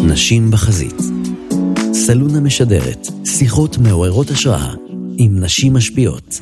נשים בחזית. סלונה משדרת שיחות מעוררות השראה עם נשים משפיעות.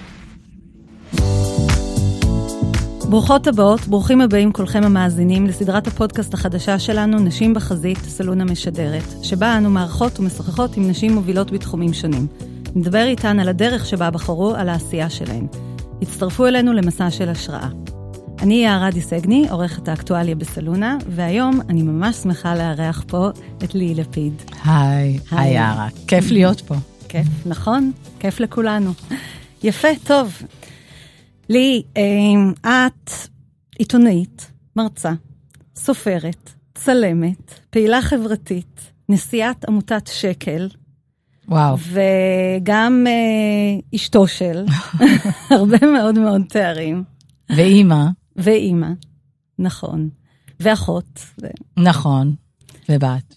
ברוכות הבאות, ברוכים הבאים כולכם המאזינים לסדרת הפודקאסט החדשה שלנו, נשים בחזית, סלונה משדרת, שבה אנו מארחות ומשוחחות עם נשים מובילות בתחומים שונים. נדבר איתן על הדרך שבה בחרו, על העשייה שלהן. הצטרפו אלינו למסע של השראה. אני יערה דיסגני, עורכת האקטואליה בסלונה, והיום אני ממש שמחה לארח פה את ליהי לפיד. היי יערה, כיף להיות פה. כיף, נכון? כיף לכולנו. יפה, טוב. ליהי, את עיתונאית, מרצה, סופרת, צלמת, פעילה חברתית, נשיאת עמותת שקל, וואו. וגם אשתו של, הרבה מאוד מאוד תארים. ואימא, נכון. ואחות. נכון, ובת.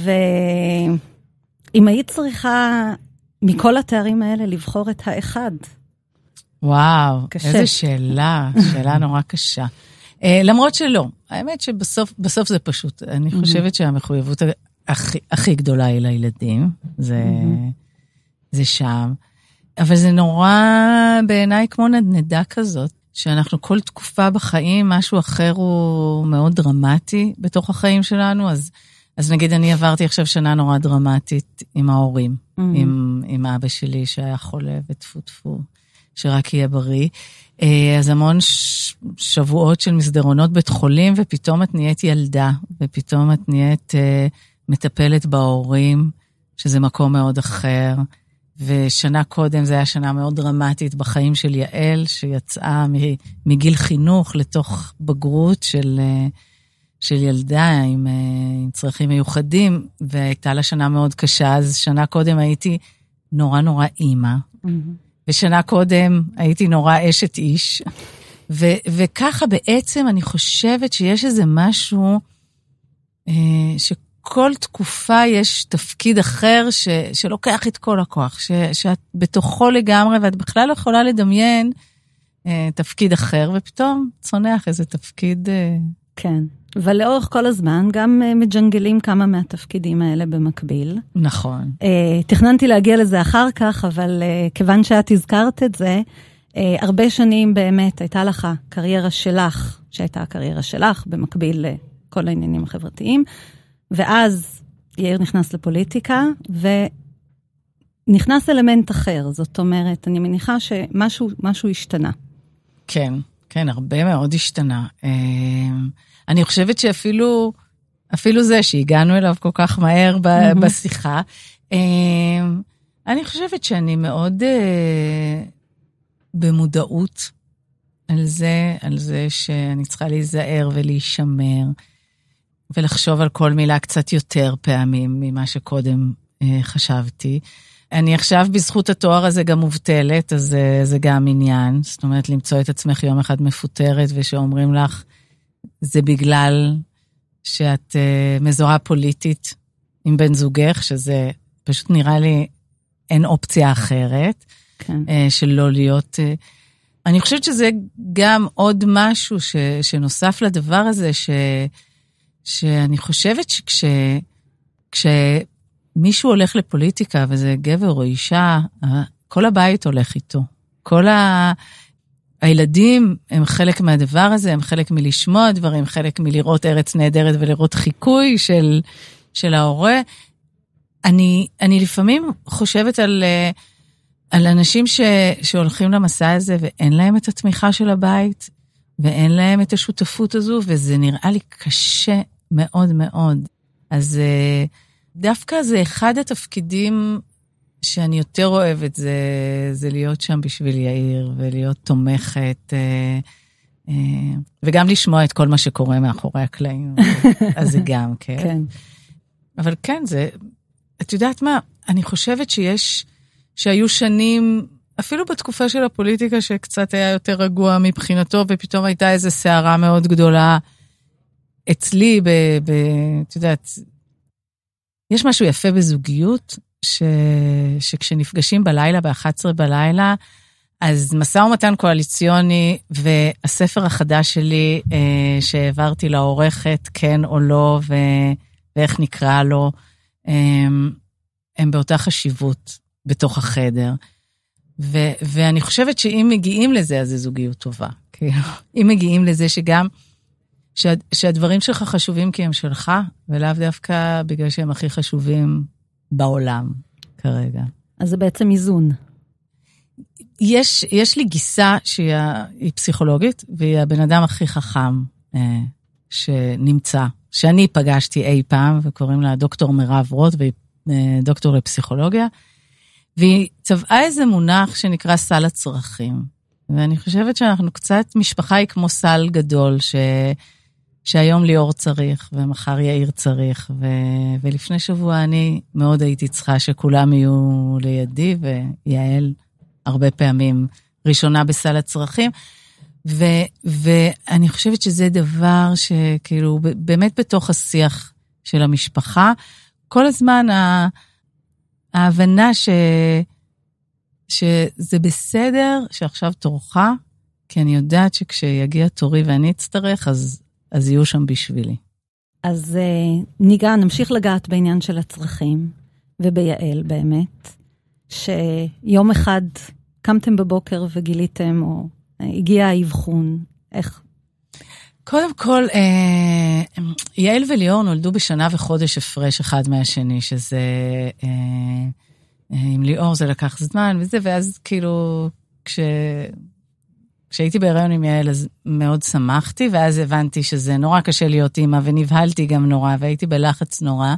ואם היית צריכה מכל התארים האלה לבחור את האחד. וואו, קשה. איזה שאלה נורא קשה. למרות שלא, האמת שבסוף זה פשוט. אני חושבת שהמחויבות הכי גדולה היא לילדים, זה שם. אבל זה נורא בעיניי כמו נדנדה כזאת, שאנחנו כל תקופה בחיים, משהו אחר הוא מאוד דרמטי בתוך החיים שלנו, אז נגיד אני עברתי עכשיו שנה נורא דרמטית עם ההורים, עם אבא שלי שהיה חולה וטפו, שרק יהיה בריא. אז המון שבועות של מסדרונות בית חולים, ופתאום את נהיית ילדה, ופתאום את נהיית מטפלת בהורים, שזה מקום מאוד אחר, ושנה קודם זה היה שנה מאוד דרמטית בחיים של יעל, שיצאה מגיל חינוך לתוך בגרות של ילדה עם צרכים מיוחדים, והייתה לה שנה מאוד קשה, אז שנה קודם הייתי נורא אימא, ושנה קודם הייתי נורא אשת איש, וככה בעצם אני חושבת שיש איזה משהו כל תקופה יש תפקיד אחר שלוקח את כל הכוח, שאת בתוכו לגמרי, ואת בכלל לא יכולה לדמיין תפקיד אחר, ופתאום צונח איזה תפקיד. כן, ולאורך כל הזמן גם מג'נגלים כמה מהתפקידים האלה במקביל. נכון. תכננתי להגיע לזה אחר כך, אבל כיוון שאת הזכרת את זה, הרבה שנים באמת הייתה לך קריירה שלך, שהייתה הקריירה שלך במקביל לכל העניינים החברתיים, ואז יאיר נכנס לפוליטיקה, ונכנס אלמנט אחר. זאת אומרת, אני מניחה שמשהו השתנה. כן, הרבה מאוד השתנה. אני חושבת שאפילו זה שהגענו אליו כל כך מהר בשיחה, אני חושבת שאני מאוד במודעות על זה שאני צריכה להיזהר ולהישמר, ולחשוב על כל מילה קצת יותר פעמים ממה שקודם חשבתי. אני עכשיו בזכות התואר הזה גם מובטלת, אז זה גם עניין. זאת אומרת, למצוא את עצמך יום אחד מפוטרת, ושאומרים לך, זה בגלל שאת מזוהה פוליטית עם בן זוגך, שזה פשוט נראה לי אין אופציה אחרת, כן. שלא להיות. אני חושבת שזה גם עוד משהו שנוסף לדבר הזה, שאני חושבת שכשמישהו הולך לפוליטיקה, וזה גבר או אישה, כל הבית הולך איתו. כל הילדים הם חלק מהדבר הזה, הם חלק מלשמוע דברים, חלק מלראות ארץ נהדרת ולראות חיקוי של ההורה. אני לפעמים חושבת על אנשים שהולכים למסע הזה, ואין להם את התמיכה של הבית, ואין להם את השותפות הזו, וזה נראה לי קשה מאוד מאוד. אז דווקא זה אחד התפקידים שאני יותר אוהבת, זה להיות שם בשביל יאיר, ולהיות תומכת, וגם לשמוע את כל מה שקורה מאחורי הקלעים. אז זה גם, כן. אבל כן, את יודעת מה, אני חושבת שהיו שנים, אפילו בתקופה של הפוליטיקה, שקצת היה יותר רגוע מבחינתו, ופתאום הייתה איזו שערה מאוד גדולה אצלי, את יודעת, יש משהו יפה בזוגיות, שכשנפגשים בלילה, ב-11 בלילה, אז משא ומתן קואליציוני, והספר החדש שלי, שהעברתי לעורכת, כן או לא, ואיך נקרא לו, הם באותה חשיבות בתוך החדר. ואני חושבת שאם מגיעים לזה, אז זו זוגיות טובה. אם מגיעים לזה שגם, שהדברים שלך חשובים כי הם שלך, ולאו דווקא בגלל שהם הכי חשובים בעולם כרגע. אז זה בעצם איזון. יש לי גיסה שהיא פסיכולוגית, והיא הבן אדם הכי חכם שנמצא, שאני פגשתי אי פעם, וקוראים לה דוקטור מירב רוט, והיא דוקטור לפסיכולוגיה, והיא צבעה איזה מונח שנקרא סל הצרכים. ואני חושבת שאנחנו קצת, משפחה היא כמו סל גדול, שהיום ליאור צריך, ומחר יאיר צריך, ולפני שבוע אני מאוד הייתי צריכה שכולם יהיו לידי, ויעל הרבה פעמים ראשונה בסל הצרכים, ואני חושבת שזה דבר שכאילו, באמת בתוך השיח של המשפחה, כל הזמן ההבנה שזה בסדר שעכשיו תורך, כי אני יודעת שכשיגיע תורי ואני אצטרך, אז יהיו שם בשבילי. אז נמשיך לגעת בעניין של הצרכים, וביעל באמת, שיום אחד קמתם בבוקר וגיליתם, או הגיע האבחון, איך? קודם כל, יעל וליאור נולדו בשנה וחודש הפרש אחד מהשני, שזה, עם ליאור זה לקח זמן וזה, ואז כאילו, כשהייתי בהיריון עם יעל, אז מאוד שמחתי, ואז הבנתי שזה נורא קשה להיות אימא, ונבהלתי גם נורא, והייתי בלחץ נורא,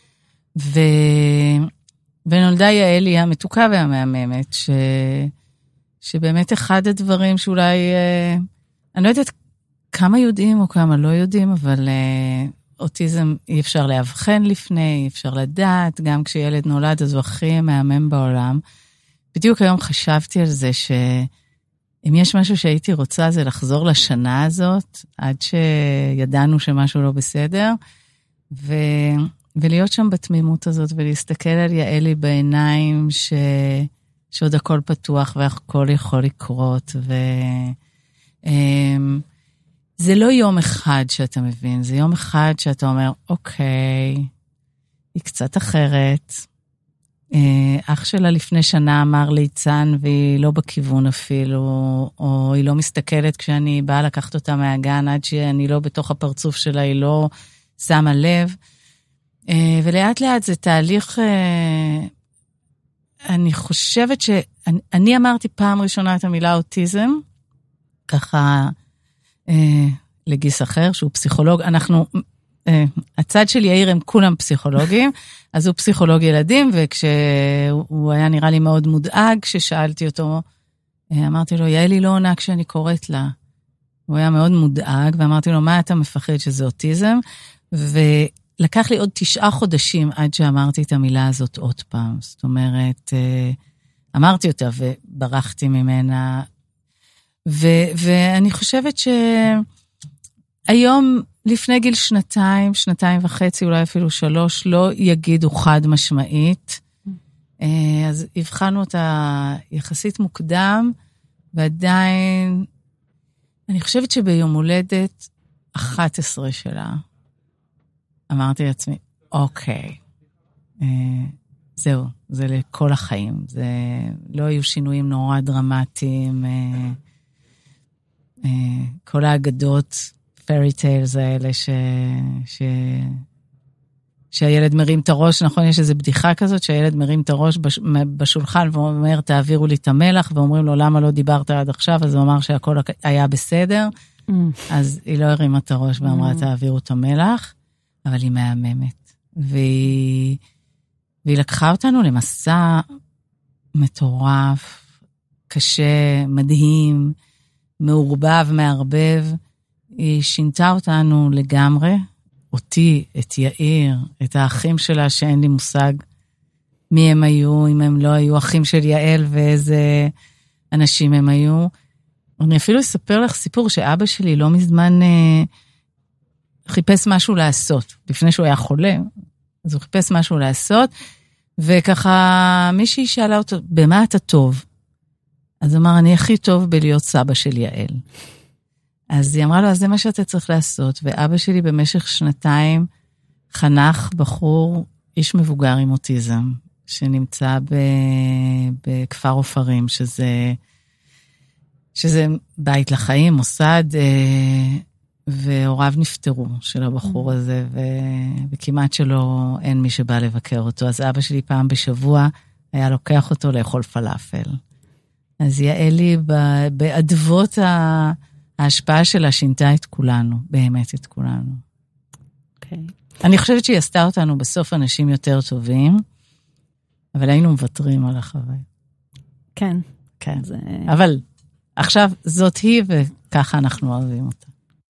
ונולדה יעל היא המתוקה והמהממת, שבאמת אחד הדברים שאולי, אני לא יודעת כמה יודעים או כמה לא יודעים, אבל אוטיזם אי אפשר להבחן לפני, אי אפשר לדעת, גם כשילד נולד, אז הוא הכי מהמם בעולם. בדיוק היום חשבתי על זה אם יש משהו שהייתי רוצה, זה לחזור לשנה הזאת, עד שידענו שמשהו לא בסדר, ולהיות שם בתמימות הזאת, ולהסתכל על יעלי בעיניים, שעוד הכל פתוח, והכל יכול לקרות, זה לא יום אחד שאתה מבין, זה יום אחד שאתה אומר, אוקיי, היא קצת אחרת, אח שלה לפני שנה אמר ליצן, והיא לא בכיוון אפילו, או היא לא מסתכלת כשאני באה לקחת אותה מהגן, עד שאני לא בתוך הפרצוף שלה, היא לא שמה לב. ולאט לאט זה תהליך, אני חושבת שאני אמרתי פעם ראשונה את המילה אוטיזם, ככה לגיס אחר, שהוא פסיכולוג, הצד של יאיר הם כולם פסיכולוגים, אז הוא פסיכולוג ילדים, וכשהוא היה נראה לי מאוד מודאג, כששאלתי אותו, אמרתי לו, יעלי לא עונה כשאני קוראת לה. הוא היה מאוד מודאג, ואמרתי לו, מה אתה מפחד שזה אוטיזם? ולקח לי עוד 9 חודשים עד שאמרתי את המילה הזאת עוד פעם. זאת אומרת, אמרתי אותה וברחתי ממנה, ואני חושבת שהיום, לפני גיל 2, 2.5, אולי אפילו 3, לא יגידו חד משמעית. אז הבחנו אותה יחסית מוקדם, ועדיין, אני חושבת שביום הולדת 11 שלה, אמרתי לעצמי, אוקיי, זהו, זה לכל החיים. זה לא היו שינויים נורא דרמטיים, כל האגדות, fairy tales האלה, שהילד מרים את הראש, נכון, יש איזו בדיחה כזאת, שהילד מרים את הראש בשולחן, ואומר, תעבירו לי את המלח, ואומרים לו, למה לא דיברת עד עכשיו? אז הוא אמר שהכל היה בסדר, אז היא לא הרימה את הראש, ואמרה, תעבירו את המלח, אבל היא מהממת. והיא לקחה אותנו למסע מטורף, קשה, מדהים, מעורבב, מערבב, היא שינתה אותנו לגמרי, אותי, את יאיר, את האחים שלה שאין לי מושג מי הם היו, אם הם לא היו אחים של יעל ואיזה אנשים הם היו. אני אפילו אספר לך סיפור שאבא שלי לא מזמן חיפש משהו לעשות, לפני שהוא היה חולה, אז הוא חיפש משהו לעשות, וככה מישהי שאלה אותו, במה אתה טוב? אז הוא אמר, אני הכי טוב בלהיות סבא של יעל. אז היא אמרה לו, אז זה מה שאתה צריך לעשות, ואבא שלי במשך 2 חנך בחור, איש מבוגר עם אוטיזם, שנמצא בכפר אופרים, שזה בית לחיים, מוסד, והוריו נפטרו של הבחור הזה, וכמעט שלא אין מי שבא לבקר אותו. אז אבא שלי פעם בשבוע היה לוקח אותו לאכול פלאפל. אז יעלי באדוות ההשפעה שלה שינתה את כולנו, באמת את כולנו. אוקיי. אני חושבת שהיא עשתה אותנו בסוף אנשים יותר טובים, אבל היינו מוותרים על החוויה. כן. כן. אבל עכשיו זאת היא, וככה אנחנו אוהבים אותה.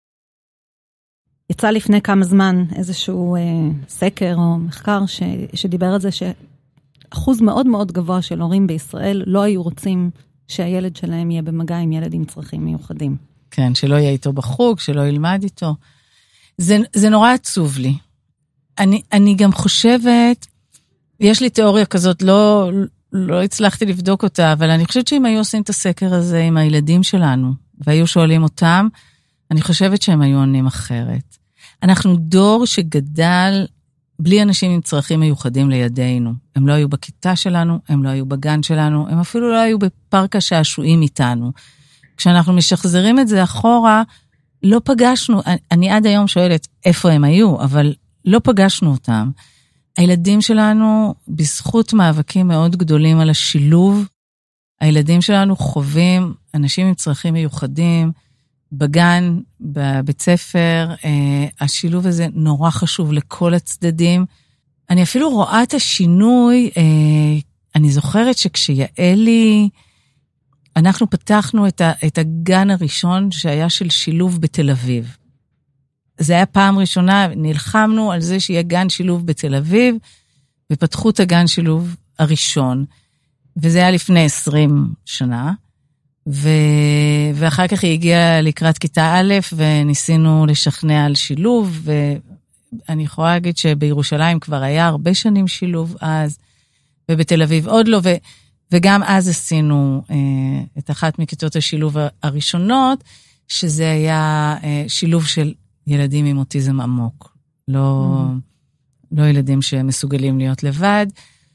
יצא לפני כמה זמן איזשהו סקר או מחקר שדיבר על זה שאחוז מאוד מאוד גבוה של הורים בישראל לא היו רוצים שהילד שלהם יהיה במגע עם ילד עם צרכים מיוחדים. כן, שלא יהיה איתו בחוג, שלא ילמד איתו. זה נורא עצוב לי. אני גם חושבת, יש לי תיאוריה כזאת, לא הצלחתי לבדוק אותה, אבל אני חושבת שאם היו עושים את הסקר הזה עם הילדים שלנו, והיו שואלים אותם, אני חושבת שהם היו עונים אחרת. אנחנו דור שגדל בלי אנשים עם צרכים מיוחדים לידינו. הם לא היו בכיתה שלנו, הם לא היו בגן שלנו, הם אפילו לא היו בפארק השעשועים איתנו. כשאנחנו משחזרים את זה אחורה, לא פגשנו, אני עד היום שואלת איפה הם היו, אבל לא פגשנו אותם. הילדים שלנו, בזכות מאבקים מאוד גדולים על השילוב, הילדים שלנו חווים אנשים עם צרכים מיוחדים, בגן, בבית ספר, השילוב הזה נורא חשוב לכל הצדדים. אני אפילו רואה את השינוי, אני זוכרת שכשיעלי, אנחנו פתחנו את הגן הראשון שהיה של שילוב בתל אביב. זה היה פעם ראשונה, נלחמנו על זה שיהיה גן שילוב בתל אביב, ופתחו את הגן שילוב הראשון, וזה היה לפני 20 שנה, ואחר כך היא הגיעה לקראת כיתה א', וניסינו לשכנע על שילוב, ואני יכולה להגיד שבירושלים כבר היה הרבה שנים שילוב אז, ובתל אביב עוד לא, וגם אז עשינו את אחת מכיתות השילוב הראשונות, שזה היה שילוב של ילדים עם אוטיזם עמוק, לא ילדים שמסוגלים להיות לבד,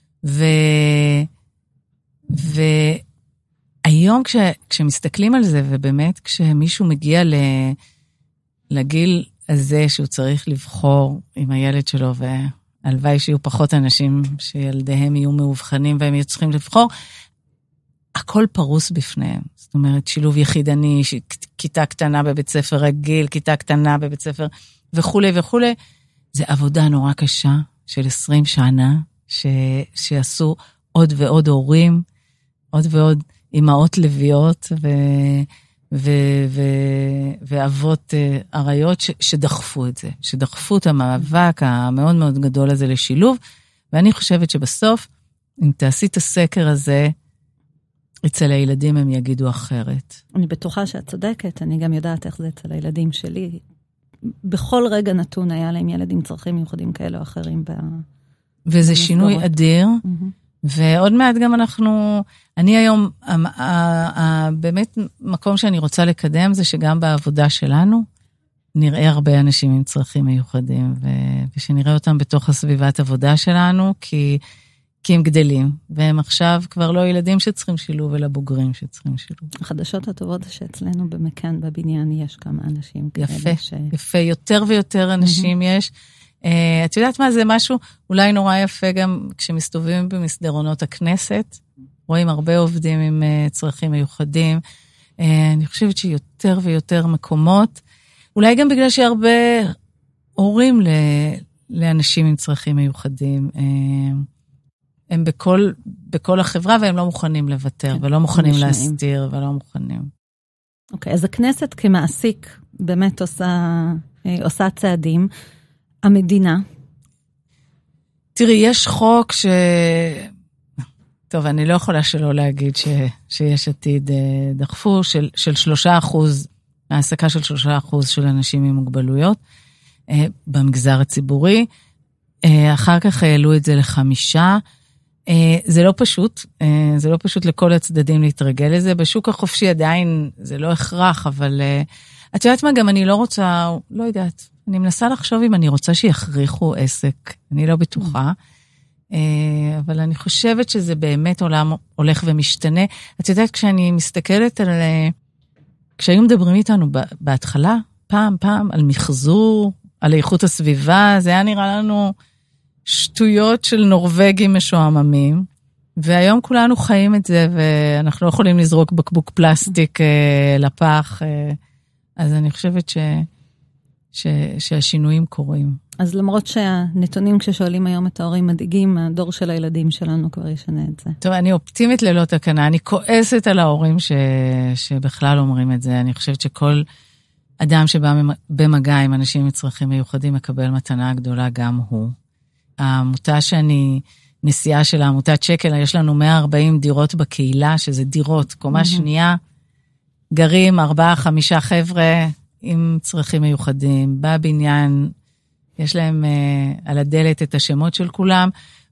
והיום כשמסתכלים על זה, ובאמת כשמישהו מגיע לגיל הזה שהוא צריך לבחור עם הילד שלו, והלוואי שיהיו פחות אנשים שילדיהם יהיו מאובחנים והם יהיו צריכים לבחור, הכל פרוס בפניהם. זאת אומרת, שילוב יחידני, כיתה קטנה בבית ספר רגיל, כיתה קטנה בבית ספר וכו' וכו'. זה עבודה נורא קשה של 20 שנה, שעשו עוד ועוד הורים, עוד ועוד אמהות לוויות ואבות עריות שדחפו את זה, שדחפו את המאבק המאוד מאוד גדול הזה לשילוב, ואני חושבת שבסוף, אם תעשי את הסקר הזה, אצל הילדים הם יגידו אחרת. אני בטוחה שאת צודקת, אני גם יודעת איך זה אצל הילדים שלי. בכל רגע נתון היה להם ילד עם צרכים מיוחדים כאלה או אחרים. וזה שינוי אדיר, ועוד מעט גם אני היום, באמת מקום שאני רוצה לקדם זה שגם בעבודה שלנו, נראה הרבה אנשים עם צרכים מיוחדים, ושנראה אותם בתוך הסביבת עבודה שלנו, כי הם גדלים, והם עכשיו כבר לא ילדים שצריכים שילוב, אלא בוגרים שצריכים שילוב. החדשות הטובות שאצלנו במכאן, בבניין, יש כמה אנשים כאלה. יפה, יפה, יותר ויותר אנשים יש. את יודעת מה, זה משהו אולי נורא יפה גם כשמסתובבים במסדרונות הכנסת, רואים הרבה עובדים עם צרכים מיוחדים. אני חושבת שיותר ויותר מקומות, אולי גם בגלל שהרבה הורים לאנשים עם צרכים מיוחדים, הם בכל החברה, והם לא מוכנים לוותר, ולא מוכנים להסתיר, ולא מוכנים. אוקיי, אז הכנסת כמעסיק באמת עושה צעדים. המדינה? תראי, יש חוק טוב, אני לא יכולה שלא להגיד שיש עתיד דחפו, של 3%, העסקה של 3% של אנשים עם מוגבלויות, במגזר הציבורי. אחר כך העלו את זה ל5%. זה לא פשוט, זה לא פשוט לכל הצדדים להתרגל לזה. בשוק החופשי עדיין זה לא הכרח, את יודעת מה, גם אני לא רוצה, לא יודעת, אני מנסה לחשוב אם אני רוצה שיכריחו עסק, אני לא בטוחה, אבל אני חושבת שזה באמת עולם הולך ומשתנה. את יודעת, כשאני מסתכלת על, כשהיו מדברים איתנו בהתחלה, פעם על מחזור, על איכות הסביבה, זה היה נראה לנו שטויות של נורווגים משועממים, והיום כולנו חיים את זה, ואנחנו לא יכולים לזרוק בקבוק פלסטיק לפח, אז אני חושבת שהשינויים קורים. אז למרות שהנתונים כששואלים היום את ההורים מדאיגים, הדור של הילדים שלנו כבר ישנה את זה. טוב, אני אופטימית ללא תקנה, אני כועסת על ההורים שבכלל אומרים את זה, אני חושבת שכל אדם שבא במגע עם אנשים עם צרכים מיוחדים מקבל מתנה גדולה גם הוא. העמותה שאני נשיאה של העמותת שקל, יש לנו 140 דירות בקהילה, שזה דירות, קומה שנייה, גרים 4-5 חבר'ה עם צרכים מיוחדים, בבניין, יש להם על הדלת את השמות של כולם,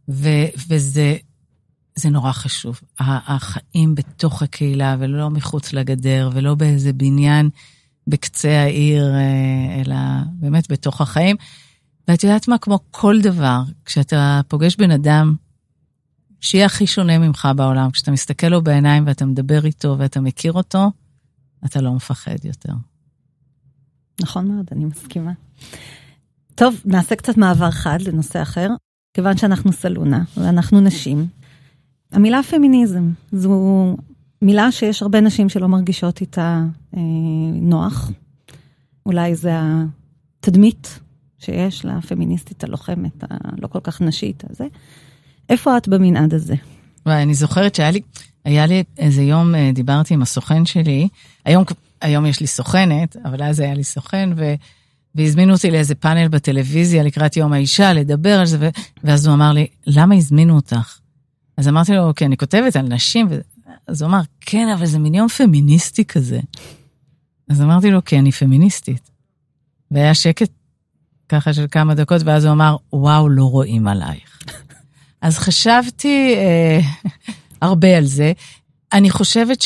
וזה נורא חשוב. החיים בתוך הקהילה, ולא מחוץ לגדר, ולא באיזה בניין בקצה העיר, אלא באמת בתוך החיים. ואת יודעת מה, כמו כל דבר, כשאתה פוגש בן אדם, שיהיה הכי שונה ממך בעולם, כשאתה מסתכל לו בעיניים ואתה מדבר איתו ואתה מכיר אותו, אתה לא מפחד יותר. נכון מאוד, אני מסכימה. טוב, נעשה קצת מעבר חד לנושא אחר, כיוון שאנחנו סלונה ואנחנו נשים. המילה פמיניזם, זו מילה שיש הרבה נשים שלא מרגישות איתה נוח. אולי זה התדמית שיש לפמיניסטית הלוחמת, הלא כל כך נשית הזה. איפה את במנעד הזה? אני זוכרת שהיה לי איזה יום, דיברתי עם הסוכן שלי, היום יש לי סוכנת, אבל אז היה לי סוכן, והזמינו אותי לאיזה פאנל בטלוויזיה, לקראת יום האישה, לדבר על זה, ואז הוא אמר לי, למה הזמינו אותך? אז אמרתי לו, כי אני כותבת על נשים, אז הוא אמר, כן, אבל זה מיניון פמיניסטי כזה. אז אמרתי לו, כי אני פמיניסטית. והיה שקט ככה של כמה דקות, ואז הוא אמר, וואו, לא רואים עלייך. אז חשבתי הרבה על זה. אני חושבת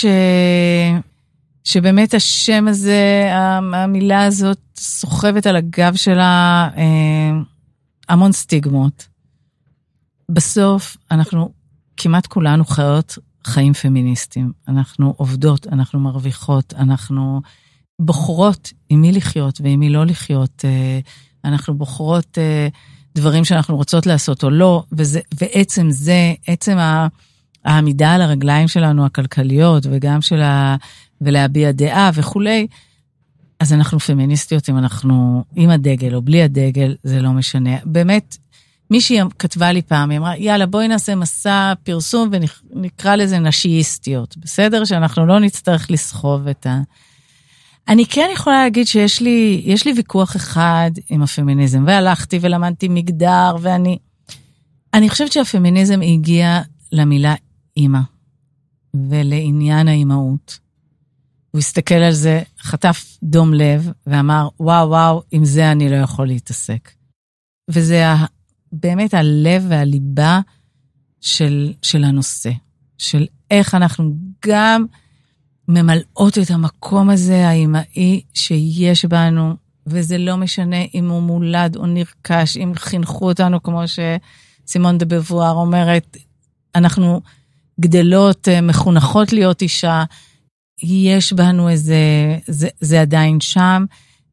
שבאמת השם הזה, המילה הזאת, סוחבת על הגב שלה המון סטיגמות. בסוף אנחנו כמעט כולנו חיות חיים פמיניסטיים. אנחנו עובדות, אנחנו מרוויחות, אנחנו בוחרות עם מי לחיות ועם מי לא לחיות. אנחנו בוחרות דברים שאנחנו רוצות לעשות או לא, ועצם זה, עצם העמידה על הרגליים שלנו הכלכליות, וגם ולהביע דעה וכולי, אז אנחנו פמיניסטיות אם אנחנו עם הדגל או בלי הדגל, זה לא משנה. באמת, מישהי כתבה לי פעם, היא אמרה, יאללה, בואי נעשה מסע פרסום ונקרא לזה נשייסטיות, בסדר? שאנחנו לא נצטרך לסחוב את אני כן יכולה להגיד שיש לי ויכוח אחד עם הפמיניזם, והלכתי ולמדתי מגדר, אני חושבת שהפמיניזם הגיע למילה אימא, ולעניין האימהות. הוא הסתכל על זה, חטף דום לב, ואמר, וואו, עם זה אני לא יכול להתעסק. וזה באמת הלב והליבה של הנושא, של איך אנחנו גם ממלאות את המקום הזה, האימהי שיש בנו, וזה לא משנה אם הוא מולד או נרכש, אם חינכו אותנו, כמו שסימון דה בבואר אומרת, אנחנו גדלות, מחונכות להיות אישה, יש בנו איזה, זה עדיין שם,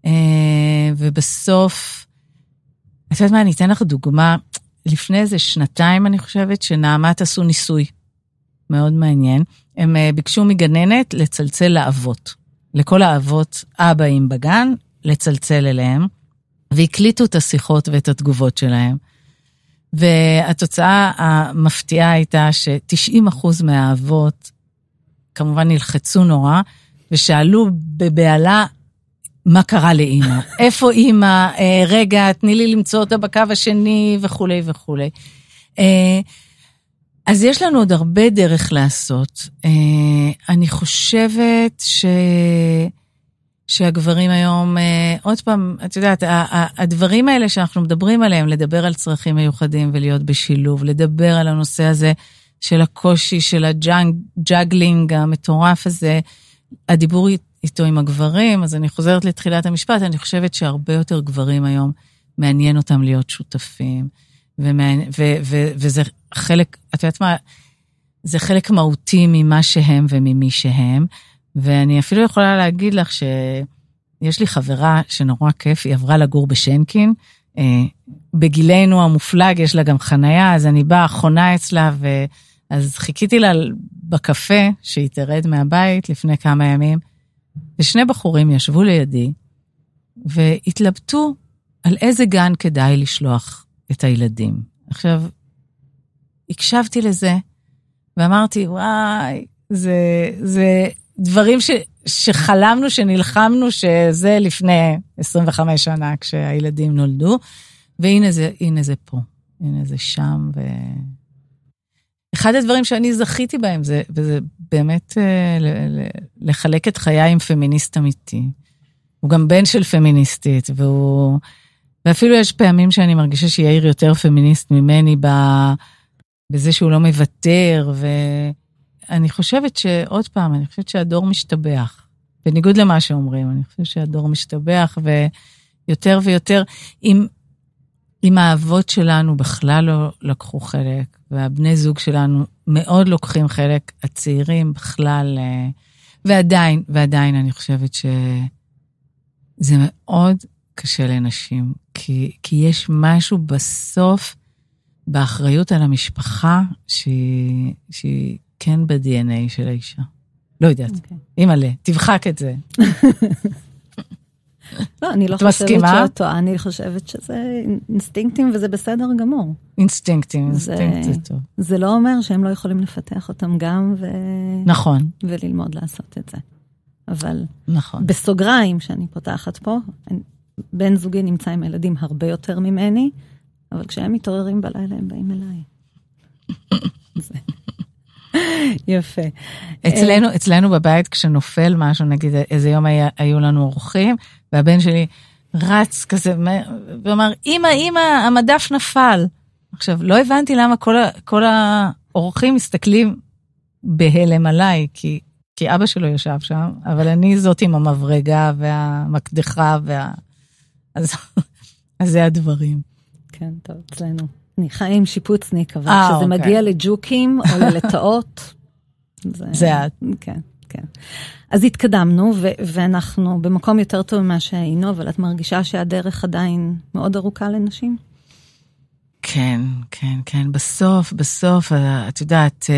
ובסוף, את יודעת מה, אני אתן לך דוגמה, לפני איזה 2 אני חושבת, שנעמת עשו ניסוי, מאוד מעניין, הם ביקשו מגננת לצלצל לאבות, לכל האבות אבאים בגן, לצלצל אליהם, והקליטו את השיחות ואת התגובות שלהם, והתוצאה המפתיעה הייתה ש90% מהאבות, כמובן נלחצו נורא, ושאלו בבעלה, מה קרה לאמא? איפה אמא? רגע, תני לי למצוא אותה בקו השני, וכולי וכולי. אז יש לנו עוד הרבה דרך לעשות. אני חושבת שהגברים היום, עוד פעם, את יודעת, הדברים האלה שאנחנו מדברים עליהם, לדבר על צרכים מיוחדים ולהיות בשילוב, לדבר על הנושא הזה של הקושי, של הג'אגלינג המטורף הזה, הדיבור איתו עם הגברים, אז אני חוזרת לתחילת המשפט, אני חושבת שהרבה יותר גברים היום מעניין אותם להיות שותפים, וזה חלק, את יודעת מה, זה חלק מהותי ממה שהם וממי שהם, ואני אפילו יכולה להגיד לך שיש לי חברה שנורא כיף, היא עברה לגור בשנקין, בגילנו המופלג יש לה גם חנייה, אז אני באה, חונה אצלה, אז חיכיתי לה בקפה שהיא תרד מהבית לפני כמה ימים, ושני בחורים ישבו לידי, והתלבטו על איזה גן כדאי לשלוח את הילדים. עכשיו, הקשבתי לזה, ואמרתי, וואי, זה דברים שחלמנו, שנלחמנו, שזה לפני 25 שנה, כשהילדים נולדו, והנה זה פה, הנה זה שם, אחד הדברים שאני זכיתי בהם, וזה באמת לחלק את חיי עם פמיניסט אמיתי. הוא גם בן של פמיניסטית, ואפילו יש פעמים שאני מרגישה שיאיר יותר פמיניסט ממני בזה שהוא לא מוותר, ואני חושבת שעוד פעם, אני חושבת שהדור משתבח, בניגוד למה שאומרים, אני חושבת שהדור משתבח, ויותר ויותר, אם האבות שלנו בכלל לא לקחו חלק, והבני זוג שלנו מאוד לוקחים חלק, הצעירים בכלל, ועדיין אני חושבת שזה מאוד קשה לנשים, כי יש משהו בסוף, באחריות על המשפחה, שהיא כן ב-DNA של האישה. לא יודעת, אימא'לה, תבחק את זה. לא, אני לא חושבת שאותו, אני חושבת שזה אינסטינקטים, וזה בסדר גמור. אינסטינקטים זה טוב. זה לא אומר שהם לא יכולים לפתח אותם גם, נכון. וללמוד לעשות את זה. אבל נכון. בסוגריים שאני פותחת פה, בן זוגי נמצא עם ילדים הרבה יותר ממני, אבל כשהם מתעוררים בלילה, הם באים אליי. יפה. אצלנו בבית, כשנופל משהו, נגיד איזה יום היו לנו אורחים, והבן שלי רץ כזה, ואומר, אמא, המדף נפל. עכשיו, לא הבנתי למה כל האורחים מסתכלים בהלם עליי, כי אבא שלו ישב שם, אבל אני זאת עם המברגה והמקדחה, אז זה הדברים. כן, טוב, אצלנו. אני חיה עם שיפוצניק, אבל כשזה מגיע לג'וקים או ללטאות, זה את. כן, כן. אז התקדמנו, ואנחנו במקום יותר טוב ממה שהיינו, אבל את מרגישה שהדרך עדיין מאוד ארוכה לנשים? כן, כן, כן. בסוף, את יודעת,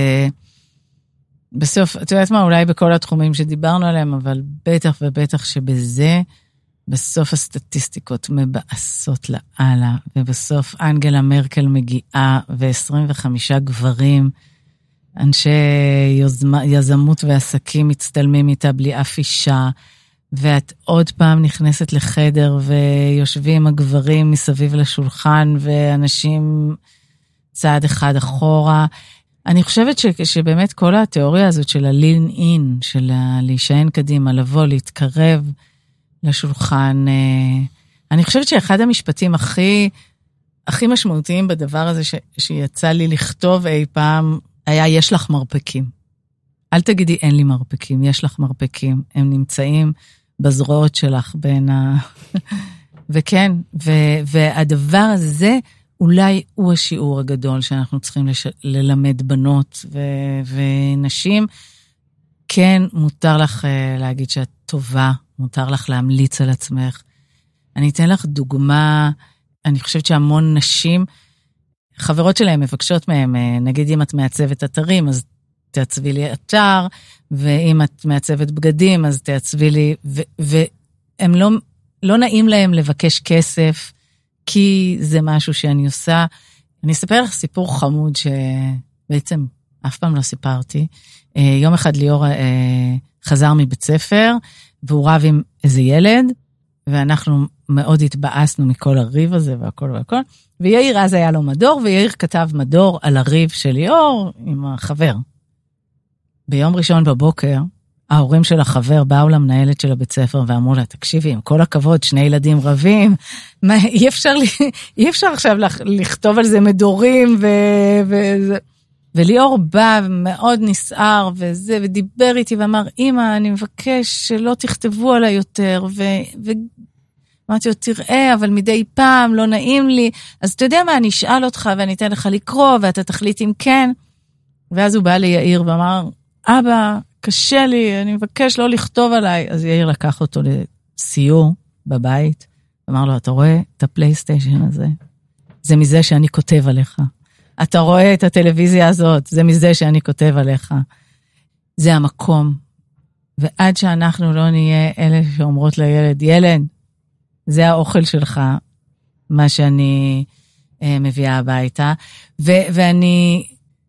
את יודעת מה, אולי בכל התחומים שדיברנו עליהם, אבל בטח ובטח שבזה, בסוף הסטטיסטיקות מבאסות לאללה, ובסוף אנגלה מרקל מגיעה, ו25 גברים, אנשי יזמות ועסקים מצטלמים איתה בלי אף אישה, ואת עוד פעם נכנסת לחדר, ויושבים הגברים מסביב לשולחן, ואנשים צעד אחד אחורה. אני חושבת שבאמת כל התיאוריה הזאת של ה-lean in, של להישען קדימה, לבוא, להתקרב, לשולחן. אני חושבת שאחד המשפטים הכי משמעותיים בדבר הזה שיצא לי לכתוב אי פעם, היה יש לך מרפקים. אל תגידי אין לי מרפקים, יש לך מרפקים. הם נמצאים בזרועות שלך בין וכן, והדבר הזה אולי הוא השיעור הגדול שאנחנו צריכים ללמד בנות ונשים. כן, מותר לך להגיד שאת טובה, מותר לך להמליץ על עצמך. אני אתן לך דוגמה, אני חושבת שהמון נשים, חברות שלהם מבקשות מהם, נגיד אם את מעצבת אתרים, אז תעצבי לי אתר, ואם את מעצבת בגדים, אז תעצבי לי, והם לא נעים להם לבקש כסף, כי זה משהו שאני עושה. אני אספר לך סיפור חמוד, שבעצם אף פעם לא סיפרתי. יום אחד ליאור חזר מבית ספר, והוא רב עם איזה ילד, ואנחנו מאוד התבאסנו מכל הריב הזה והכל והכל, ויאיר אז היה לו מדור, ויאיר כתב מדור על הריב של ליאור עם החבר. ביום ראשון בבוקר, ההורים של החבר באו למנהלת של הבית ספר, ואמרו לה, תקשיבי, עם כל הכבוד, שני ילדים רבים, אי אפשר עכשיו לכתוב על זה מדורים, וליאור בא מאוד נסער וזה, ודיבר איתי ואמר, אמא, אני מבקש שלא תכתבו עליי יותר, ואמרתי לו, תראה, אבל מדי פעם לא נעים לי, אז אתה יודע מה, אני אשאל אותך ואני אתן לך לקרוא, ואתה תחליט אם כן. ואז הוא בא ליאיר ואמר, אבא, קשה לי, אני מבקש לא לכתוב עליי. אז יאיר לקח אותו לסיור בבית, אמר לו, אתה רואה את הפלייסטיישן הזה? זה מזה שאני כותב עליך. אתה רואה את הטלוויזיה הזאת, זה מזה שאני כותב עליך. זה המקום. ועד שאנחנו לא נהיה אלה שאומרות לילד, ילד, זה האוכל שלך, מה שאני מביאה הביתה. ואני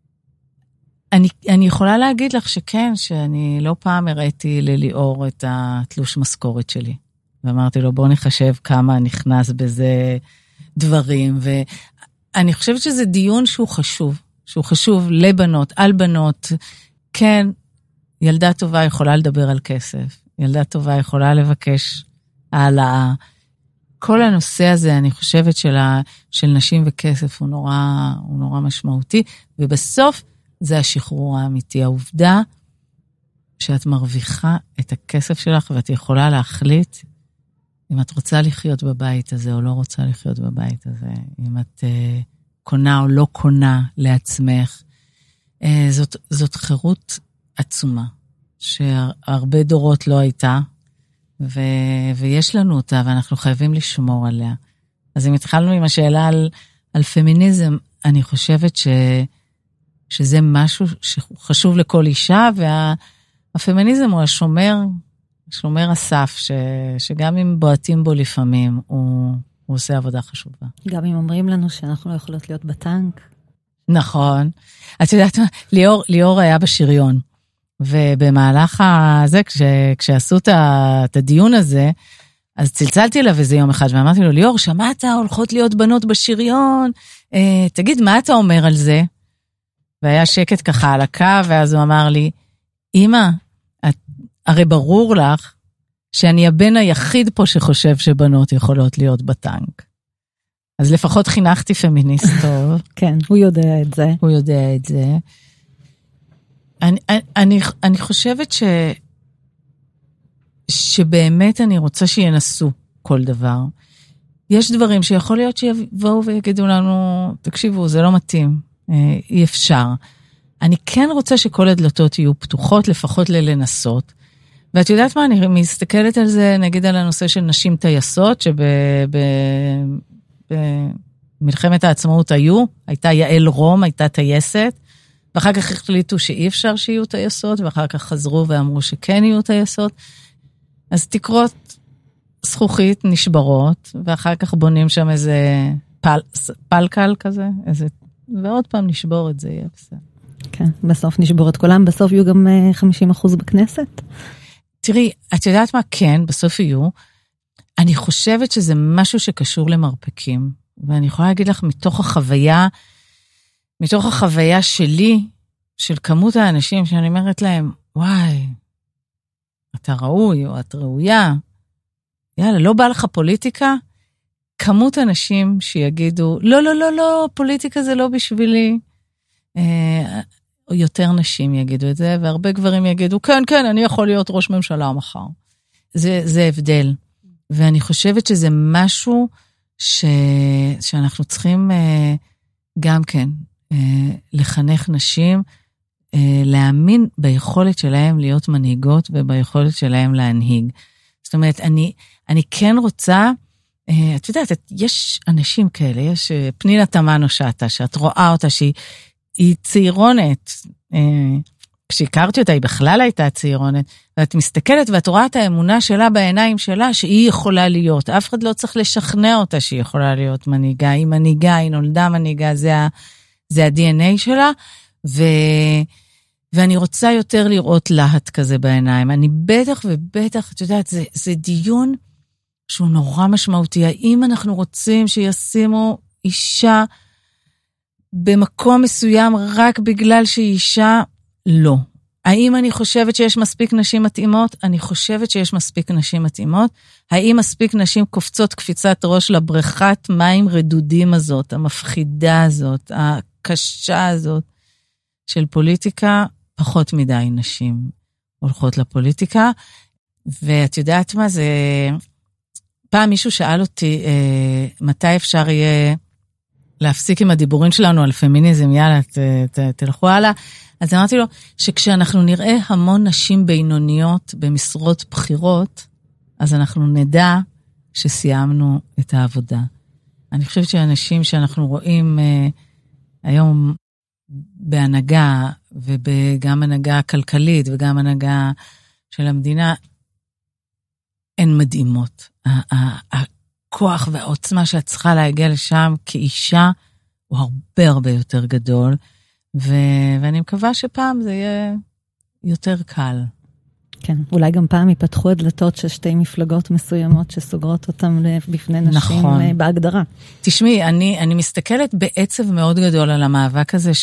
יכולה להגיד לך שכן, שאני לא פעם הראיתי לליאור את התלוש משכורת שלי. ואמרתי לו, בוא נחשב כמה נכנס בזה דברים, ואני חושבת שזה דיון שהוא חשוב לבנות, על בנות. כן, ילדה טובה יכולה לדבר על כסף, ילדה טובה יכולה לבקש העלאה. כל הנושא הזה, אני חושבת של נשים וכסף הוא נורא משמעותי, ובסוף זה השחרור האמיתי. העובדה שאת מרוויחה את הכסף שלך, ואת יכולה להחליט אם את רוצה לחיות בבית הזה, או לא רוצה לחיות בבית הזה, אם את קונה או לא קונה לעצמך, זאת חירות עצומה, שהרבה דורות לא הייתה, ויש לנו אותה, ואנחנו חייבים לשמור עליה. אז אם התחלנו עם השאלה על פמיניזם, אני חושבת שזה משהו שחשוב לכל אישה, והפמיניזם הוא שומר הסף, שגם אם בועטים בו לפעמים, הוא עושה עבודה חשובה. גם אם אומרים לנו שאנחנו לא יכולות להיות בטנק. נכון. את יודעת מה? ליאור היה בשריון, ובמהלך הזה, כשעשו את הדיון הזה, אז צלצלתי אליו איזה יום אחד, ואמרתי לו, ליאור, שמעת, הולכות להיות בנות בשריון, תגיד, מה אתה אומר על זה? והיה שקט ככה על הקו, ואז הוא אמר לי, אמא, הרי ברור לך שאני הבן היחיד פה שחושב שבנות יכולות להיות בטנק. אז לפחות חינכתי פמיניסט טוב. כן, הוא יודע את זה. הוא יודע את זה. אני חושבת שבאמת אני רוצה שינסו כל דבר. יש דברים שיכול להיות שיבואו ויגידו לנו, תקשיבו, זה לא מתאים, אי אפשר. אני כן רוצה שכל הדלתות יהיו פתוחות, לפחות לנסות. ואת יודעת מה, אני מסתכלת על זה, נגיד על הנושא של נשים טייסות, שבמלחמת העצמאות הייתה יעל רום, הייתה טייסת, ואחר כך החליטו שאי אפשר שיהיו טייסות, ואחר כך חזרו ואמרו שכן יהיו טייסות. אז תקרות זכוכית נשברות, ואחר כך בונים שם איזה פלקל כזה, ועוד פעם נשבור את זה, יהיה בסדר. כן, בסוף נשבור את כולם, בסוף יהיו גם 50% בכנסת. תראי, את יודעת מה? כן, בסוף יהיו. אני חושבת שזה משהו שקשור למרפקים, ואני יכולה להגיד לך מתוך החוויה שלי, של כמות האנשים שאני אומרת להם, וואי, אתה ראוי או את ראויה, יאללה, לא בא לך פוליטיקה? כמות אנשים שיגידו, לא, פוליטיקה זה לא בשבילי. יותר נשים יגידו את זה, והרבה גברים יגידו, כן, אני יכול להיות ראש ממשלה מחר. זה הבדל. ואני חושבת שזה משהו שאנחנו צריכים גם כן לחנך נשים, להאמין ביכולת שלהם להיות מנהיגות, וביכולת שלהם להנהיג. זאת אומרת, אני כן רוצה, את יודעת, יש אנשים כאלה, יש פנינה תמנו שטה, שאת רואה אותה שהיא צעירונת, כשהכרתי אותה, היא בכלל הייתה צעירונת, ואת מסתכלת ואת רואה את האמונה שלה בעיניים שלה, שהיא יכולה להיות, אף אחד לא צריך לשכנע אותה שהיא יכולה להיות מנהיגה, היא מנהיגה, היא נולדה מנהיגה, זה ה-DNA שלה, ואני רוצה יותר לראות להט כזה בעיניים, אני בטח, את יודעת, זה דיון שהוא נורא משמעותי, האם אנחנו רוצים שישימו אישה במקום מסוים רק בגלל שהיא אישה? לא. האם אני חושבת שיש מספיק נשים מתאימות? אני חושבת שיש מספיק נשים מתאימות. האם מספיק נשים קופצות קפיצת ראש לבריכת מים רדודים הזאת, המפחידה הזאת, הקשה הזאת? של פוליטיקה, פחות מדי נשים הולכות לפוליטיקה, ואת יודעת מה זה, פעם מישהו שאל אותי, מתי אפשר יהיה להפסיק עם הדיבורים שלנו על פמיניזם, יאללה, תלכו הלאה, אז אמרתי לו, שכשאנחנו נראה המון נשים בינוניות במשרות בחירות, אז אנחנו נדע שסיימנו את העבודה. אני חושבת שאנשים שאנחנו רואים היום בהנהגה, וגם הנהגה כלכלית, וגם הנהגה של המדינה, הן מדהימות. הכוח והעוצמה שאת צריכה להגיע לשם כאישה, הוא הרבה הרבה יותר גדול, ואני מקווה שפעם זה יהיה יותר קל. כן, אולי גם פעם ייפתחו הדלתות של שתי מפלגות מסוימות שסוגרות אותם בפני נשים נכון. בהגדרה. תשמעי, אני מסתכלת בעצב מאוד גדול על המאבק הזה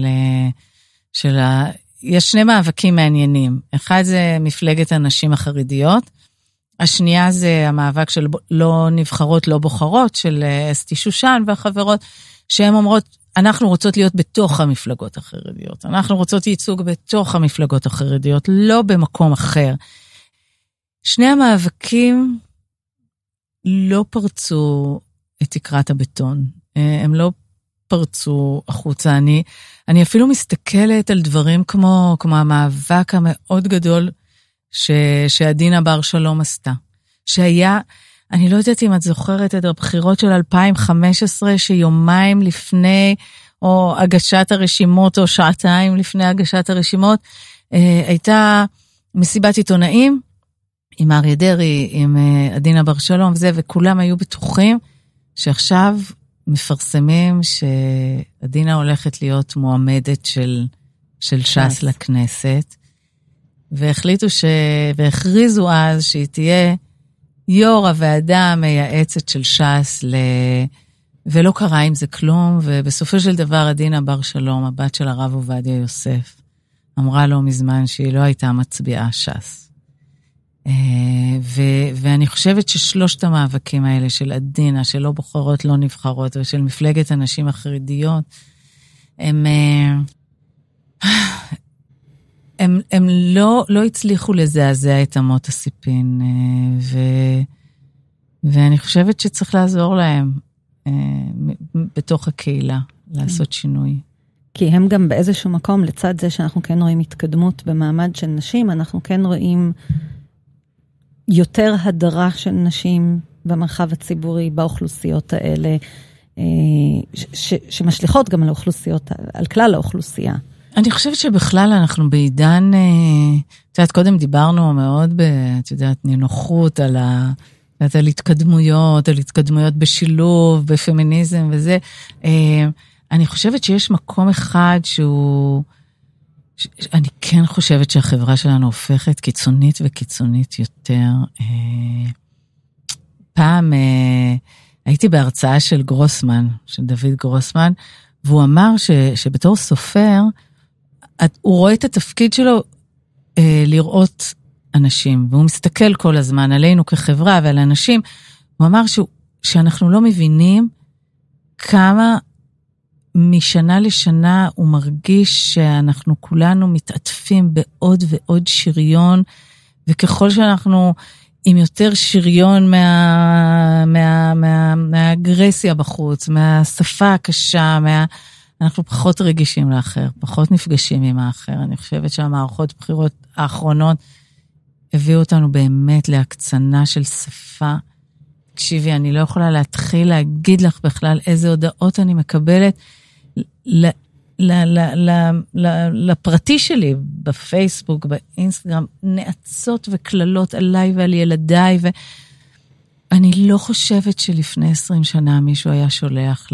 יש שני מאבקים מעניינים. אחד זה מפלגת הנשים החרדיות, השנייה זה המאבק של לא נבחרות, לא בוחרות, של אסתי שושן והחברות, שהן אומרות, אנחנו רוצות להיות בתוך המפלגות החרדיות, אנחנו רוצות ייצוג בתוך המפלגות החרדיות, לא במקום אחר. שני המאבקים לא פרצו את תקרת הבטון, הם לא פרצו החוצה. אני אפילו מסתכלת על דברים כמו המאבק המאוד גדול שעדינה בר שלום עשתה, שהיה, אני לא יודעת אם את זוכרת את הבחירות של 2015, שיומיים לפני, או הגשת הרשימות, או שעתיים לפני הגשת הרשימות, הייתה מסיבת עיתונאים, עם אריה דרעי, עם עדינה בר שלום, וכולם היו בטוחים, שעכשיו מפרסמים שעדינה הולכת להיות מועמדת של ש"ס לכנסת, והכריזו אז שהיא תהיה יו"ר הוועדה המייעצת של ש"ס, ולא קרה עם זה כלום, ובסופו של דבר עדינה בר שלום, הבת של הרב עובדיה יוסף, אמרה לו מזמן שהיא לא הייתה מצביעה ש"ס. ואני חושבת ששלושת המאבקים האלה של עדינה, של לא בוחרות, לא נבחרות, ושל מפלגת הנשים החרדיות, הם לא הצליחו לזעזע את אמות הסיפין, ואני חושבת שצריך לעזור להם בתוך הקהילה, לעשות שינוי. כי הם גם באיזשהו מקום, לצד זה שאנחנו כן רואים התקדמות במעמד של נשים, אנחנו כן רואים יותר הדרה של נשים במרחב הציבורי, באוכלוסיות האלה, שמשליחות גם על האוכלוסיות, על כלל האוכלוסייה. אני חושבת שבכלל אנחנו בעידן, את יודעת, קודם דיברנו מאוד, את יודעת, נינוחות על התקדמויות, על התקדמויות בשילוב, בפמיניזם וזה. אני חושבת שיש מקום אחד אני כן חושבת שהחברה שלנו הופכת קיצונית וקיצונית יותר. פעם הייתי בהרצאה של גרוסמן, של דוד גרוסמן, והוא אמר שבתור סופר, הוא רואה את התפקיד שלו לראות אנשים, והוא מסתכל כל הזמן עלינו כחברה ועל אנשים. הוא אמר שאנחנו לא מבינים כמה משנה לשנה הוא מרגיש שאנחנו כולנו מתעטפים בעוד ועוד שריון, וככל שאנחנו עם יותר שריון מהאגרסיה בחוץ, מהשפה הקשה, אנחנו פחות רגישים לאחר, פחות נפגשים עם האחר. אני חושבת שהמערכות בחירות האחרונות הביאו אותנו באמת להקצנה של שפה. תקשיבי, אני לא יכולה להתחיל להגיד לך בכלל איזה הודעות אני מקבלת לפרטי שלי, בפייסבוק, באינסטגרם, נעצות וכללות עליי ועל ילדיי, ואני לא חושבת שלפני 20 שנה מישהו היה שולח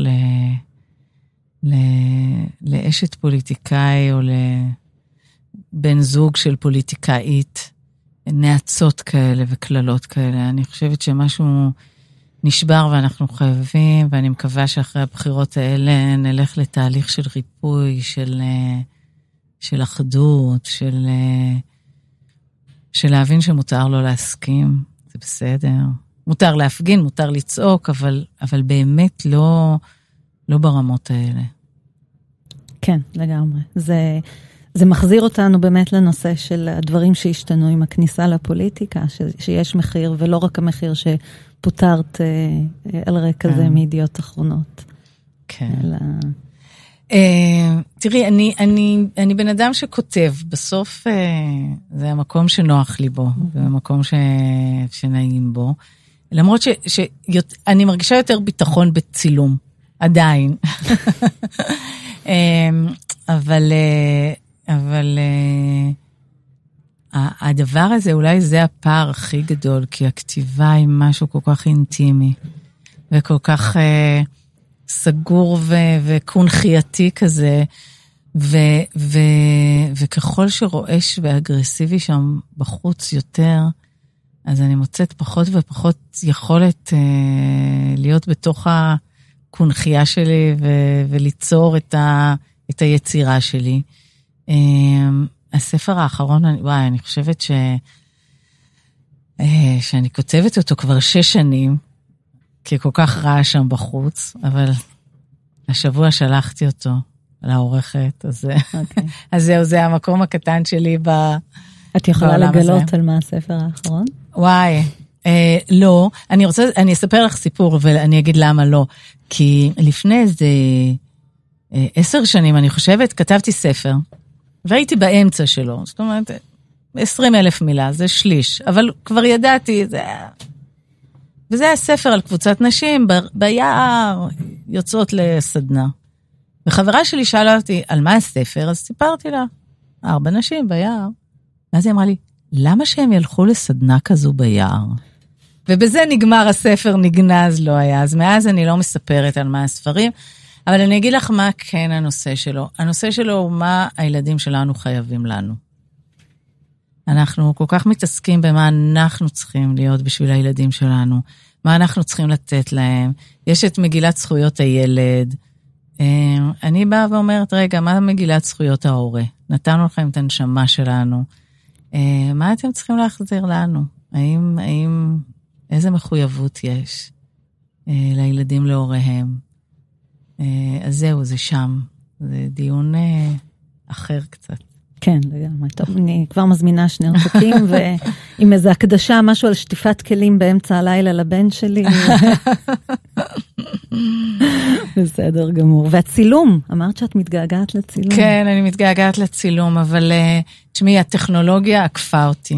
לאשת פוליטיקאי או לבן זוג של פוליטיקאית, נעצות כאלה וכללות כאלה. אני חושבת שמשהו נשבר ואנחנו חייבים, ואני מקווה שאחרי הבחירות האלה נלך לתהליך של ריפוי, של אחדות, של להבין שמותר לא להסכים, זה בסדר. מותר להפגין, מותר לצעוק, אבל באמת לא ברמות האלה. כן, לגמרי. זה מחזיר אותנו באמת לנושא של הדברים שהשתנו עם הכניסה לפוליטיקה, שיש מחיר, ולא רק המחיר שפוטרת על רקע זה מידיעות אחרונות. כן. תראי, אני בן אדם שכותב, בסוף זה המקום שנוח לי בו, זה המקום שנעים בו, למרות שאני מרגישה יותר ביטחון בצילום, עדיין. אבל הדבר הזה, אולי זה הפער הכי גדול, כי הכתיבה היא משהו כל כך אינטימי, וכל כך סגור וקונחייתי כזה, וככל שרועש ואגרסיבי שם בחוץ יותר, אז אני מוצאת פחות ופחות יכולת להיות בתוך הקונחייה שלי, וליצור את היצירה שלי. הספר האחרון, וואי, אני חושבת שאני כותבת אותו כבר 6 שנים, כי כל כך רע שם בחוץ, אבל השבוע שלחתי אותו לעורכת, אז זהו, זה המקום הקטן שלי בעולם הזה. את יכולה לגלות על מה הספר האחרון? וואי, לא, אני אספר לך סיפור, ואני אגיד למה לא, כי לפני איזה 10 שנים, אני חושבת, כתבתי ספר, והייתי באמצע שלו, זאת אומרת, 20,000 מילה, זה שליש, אבל כבר ידעתי, וזה היה ספר על קבוצת נשים, ביער יוצאות לסדנה. וחברה שלי שאלה אותי, על מה הספר? אז סיפרתי לה, 4 נשים ביער. ואז היא אמרה לי, למה שהם ילכו לסדנה כזו ביער? ובזה נגמר הספר, נגנז לא היה, אז מאז אני לא מספרת על מה הספרים, אבל אני אגיד לך מה כן הנושא שלו. הנושא שלו הוא מה הילדים שלנו חייבים לנו. אנחנו כל כך מתעסקים במה אנחנו צריכים להיות בשביל הילדים שלנו, מה אנחנו צריכים לתת להם. יש את מגילת זכויות הילד. אני באה ואומרת, רגע, מה מגילת זכויות ההורה? נתנו לכם את הנשמה שלנו. מה אתם צריכים להחזיר לנו? איזה מחויבות יש לילדים להוריהם? אז זהו, זה שם. זה דיון אחר קצת. כן, לגמרי. טוב, אני כבר מזמינה 2 עותקים, ועם איזו הקדשה, משהו על שטיפת כלים באמצע הלילה לבן שלי. בסדר גמור. והצילום, אמרת שאת מתגעגעת לצילום. כן, אני מתגעגעת לצילום, אבל תשמעי, הטכנולוגיה עקפה אותי.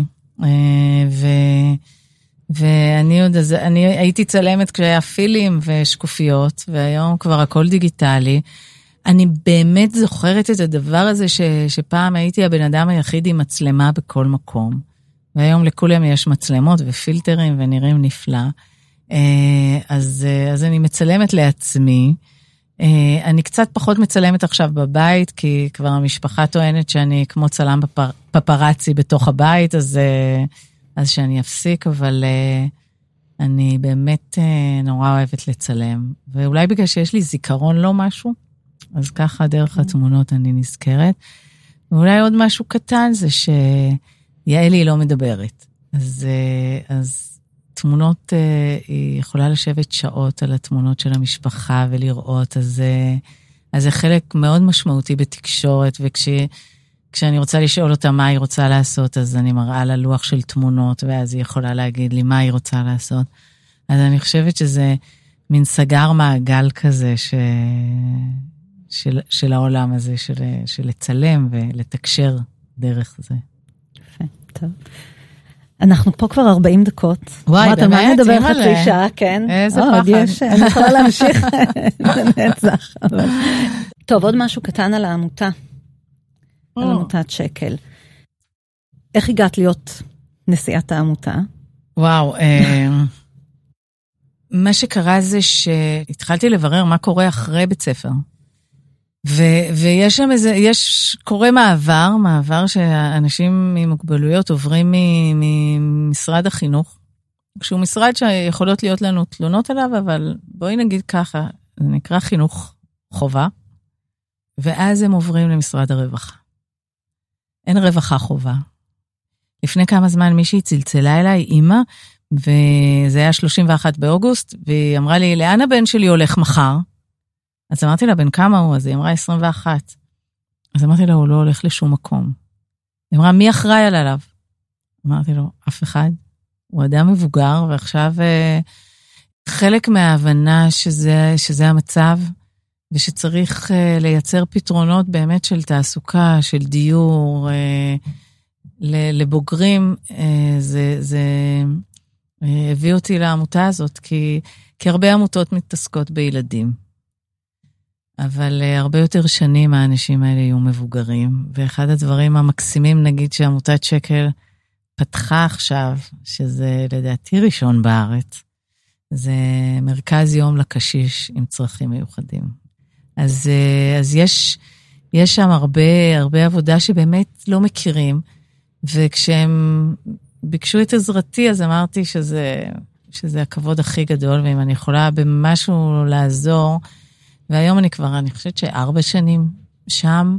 ואני עוד, אני הייתי צלמת כשהיה פילים ושקופיות, והיום כבר הכל דיגיטלי. אני באמת זוכרת את הדבר הזה שפעם הייתי הבן אדם היחיד עם מצלמה בכל מקום. והיום לכולם יש מצלמות ופילטרים ונראים נפלא. אז אני מצלמת לעצמי. אני קצת פחות מצלמת עכשיו בבית, כי כבר המשפחה טוענת שאני כמו צלם פפרצי בתוך הבית, אז שאני אפסיק, אבל אני באמת נורא אוהבת לצלם. ואולי בגלל שיש לי זיכרון לא משהו, אז ככה דרך התמונות אני נזכרת. ואולי עוד משהו קטן זה שיעלי לא מדברת. אז תמונות, היא יכולה לשבת שעות על התמונות של המשפחה ולראות, אז זה חלק מאוד משמעותי בתקשורת, וכשאני רוצה לשאול אותה מה היא רוצה לעשות, אז אני מראה לה לוח של תמונות, ואז היא יכולה להגיד לי מה היא רוצה לעשות. אז אני חושבת שזה מין סגר מעגל כזה של העולם הזה, של לצלם ולתקשר דרך זה. יפה, טוב. אנחנו פה כבר 40 דקות. וואי, באמת, מה נדבר חצי שעה, כן? איזה פחד. אני יכולה להמשיך לנצח. טוב, עוד משהו קטן על העמותה. על עמותת שקל. איך הגעת להיות נשיאת העמותה? וואו, מה שקרה זה שהתחלתי לברר מה קורה אחרי בית ספר. ויש שם קורה מעבר שאנשים עם מוגבלויות עוברים ממשרד החינוך, שהוא משרד שיכולות להיות לנו תלונות עליו, אבל בואי נגיד ככה, זה נקרא חינוך חובה, ואז הם עוברים למשרד הרווחה. אין רווחה חובה. לפני כמה זמן מישהי צלצלה אליי, אמא, וזה היה 31 באוגוסט, והיא אמרה לי, לאן הבן שלי הולך מחר? אז אמרתי לה, בן כמה הוא? אז היא אמרה 21. אז אמרתי לו, הוא לא הולך לשום מקום. היא אמרה, מי אחראי עליו? אמרתי לו, אף אחד. הוא אדם מבוגר, ועכשיו חלק מההבנה שזה המצב, ושצריך לייצר פתרונות באמת של תעסוקה, של דיור, לבוגרים, זה הביא אותי לעמותה הזאת, כי הרבה עמותות מתעסקות בילדים. אבל הרבה יותר שנים האנשים האלה יהיו מבוגרים, ואחד הדברים המקסימים, נגיד שעמותת שקל פתחה עכשיו, שזה לדעתי ראשון בארץ, זה מרכז יום לקשיש עם צרכים מיוחדים. אז יש שם הרבה עבודה שבאמת לא מכירים, וכשהם ביקשו את עזרתי, אז אמרתי שזה הכבוד הכי גדול, ואם אני יכולה במשהו לעזור, והיום אני חושבת ש4 שנים שם,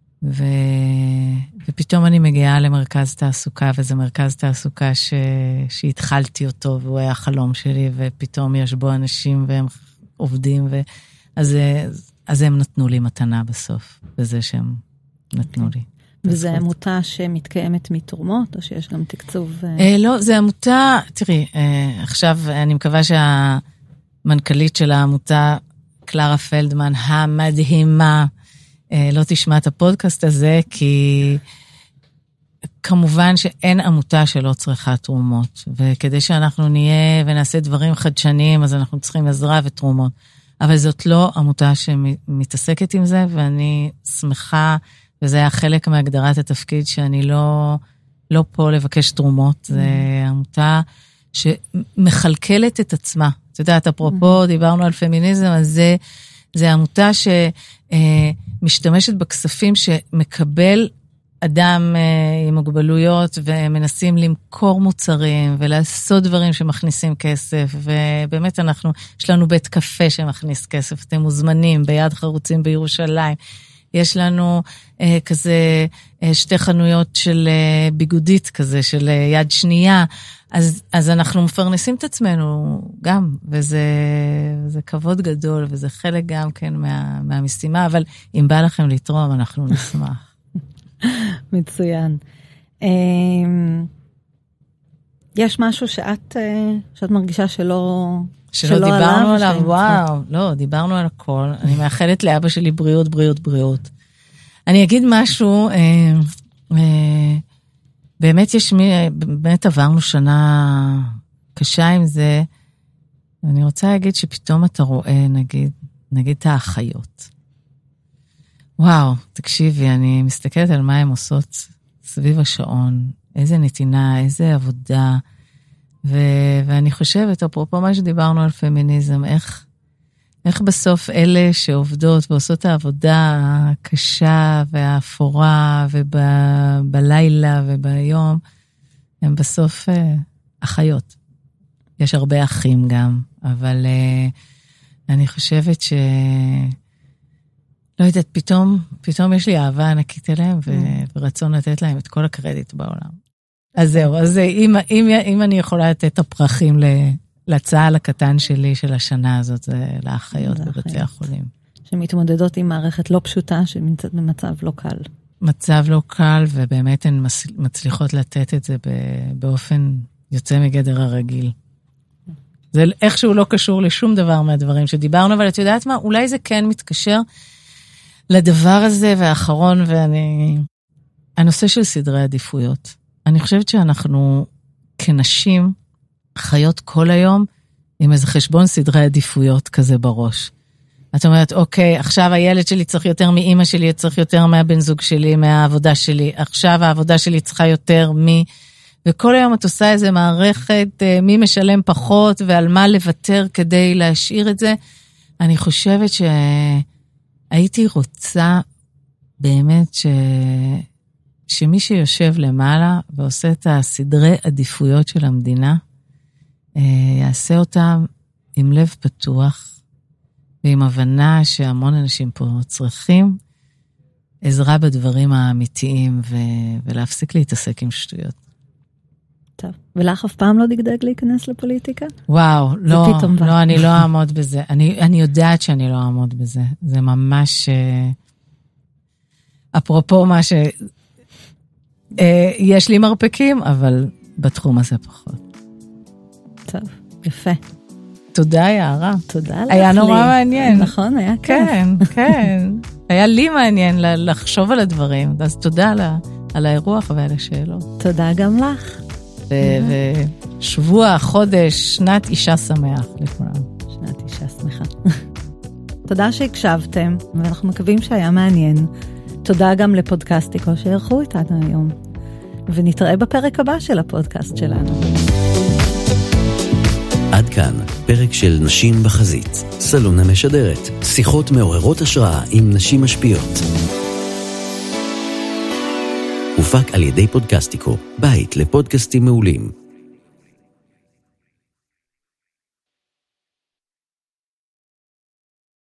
ופתאום אני מגיעה למרכז תעסוקה, וזה מרכז תעסוקה שהתחלתי אותו, והוא היה חלום שלי, ופתאום יש בו אנשים והם עובדים, אז הם נתנו לי מתנה בסוף, בזה שהם נתנו לי. וזה עמותה שמתקיימת מתרומות, או שיש גם תקצוב? לא, זה עמותה, תראי, עכשיו אני מקווה שהמנכ"לית של העמותה, קלרה פלדמן, המדהימה, לא תשמע את הפודקאסט הזה, כי כמובן שאין עמותה שלא צריכה תרומות, וכדי שאנחנו נהיה ונעשה דברים חדשניים, אז אנחנו צריכים עזרה ותרומות. אבל זאת לא עמותה שמתעסקת עם זה, ואני שמחה, וזה היה חלק מהגדרת התפקיד, שאני לא פה לבקש תרומות, זה עמותה שמחלקלת את עצמה. את יודעת, אפרופו, דיברנו על פמיניזם, אז זה עמותה שמשתמשת בכספים שמקבל אדם עם מוגבלויות, ומנסים למכור מוצרים, ולעשות דברים שמכניסים כסף, ובאמת יש לנו בית קפה שמכניס כסף, אתם מוזמנים, ביד חרוצים בירושלים, יש לנו כזה 2 חנויות של ביגודית כזה, של יד שנייה, אז אנחנו מפרנסים את עצמנו גם, וזה כבוד גדול, וזה חלק גם כן מהמשימה, אבל אם בא לכם לתרום, אנחנו נשמח. מצוין. יש משהו שאת מרגישה שלא דיברנו עליו, וואו, לא, דיברנו על הכל. אני מאחלת לאבא שלי בריאות, בריאות, בריאות. אני אגיד משהו, באמת עברנו שנה קשה עם זה, אני רוצה להגיד שפתאום אתה רואה, נגיד את האחיות. וואו, תקשיבי, אני מסתכלת על מה הן עושות סביב השעון, איזה נתינה, איזה עבודה, ואני חושבת, אפרופו מה שדיברנו על פמיניזם, איך בסוף אלה שעובדות ועושות את העבודה הקשה והאפורה ובלילה וביום, הם בסוף אחיות. יש הרבה אחים גם, אבל אני חושבת לא יודעת, פתאום יש לי אהבה ענקית אליהם, ורצון לתת להם את כל הקרדיט בעולם. אז זהו, אז אם אני יכולה לתת את הפרחים לצהל הקטן שלי של השנה הזאת, זה לאחיות בבתי החולים. שמתמודדות עם מערכת לא פשוטה, שנמצאת במצב לא קל. מצב לא קל, ובאמת הן מצליחות לתת את זה באופן יוצא מגדר הרגיל. זה איכשהו לא קשור לשום דבר מהדברים שדיברנו, אבל את יודעת מה? אולי זה כן מתקשר לדבר הזה, והאחרון, הנושא של סדרי עדיפויות. אני חושבת שאנחנו כנשים חיות כל היום עם איזה חשבון סדרי עדיפויות כזה בראש. את אומרת, אוקיי, עכשיו הילד שלי צריך יותר מאמא שלי, צריך יותר מהבן זוג שלי, מהעבודה שלי, עכשיו העבודה שלי צריכה יותר וכל היום את עושה איזה מערכת, מי משלם פחות ועל מה לוותר כדי להשאיר את זה. אני חושבת שהייתי רוצה באמת שמי שיושב למעלה ועושה את הסדרי עדיפויות של המדינה, יעשה אותם עם לב פתוח, ועם הבנה שהמון אנשים פה צריכים עזרה בדברים האמיתיים, ולהפסיק להתעסק עם שטויות. טוב, ולך אף פעם לא דגדג להיכנס לפוליטיקה? וואו, לא, אני לא אעמוד בזה. אני יודעת שאני לא אעמוד בזה. זה ממש אפרופו מה יש לי מרפקים, אבל בתחום הזה פחות. טוב, יפה. תודה, יערה. תודה לך. היה נורא מעניין. נכון, היה כיף. כן, כן. היה לי מעניין לחשוב על הדברים, אז תודה על האירוח ועל השאלות. תודה גם לך. ושבוע, חודש, שנת אישה שמח לכולם. שנת אישה שמחה. תודה שהקשבתם, ואנחנו מקווים שהיה מעניין. תודה גם לפודקאסטיקו שערכו איתנו היום. ונתראה בפרק הבא של הפודקאסט שלנו. עד כאן, פרק של נשים בחזית. סלונה משדרת. שיחות מעוררות השראה עם נשים משפיעות. הופק על ידי פודקאסטיקו, בית לפודקאסטים מעולים.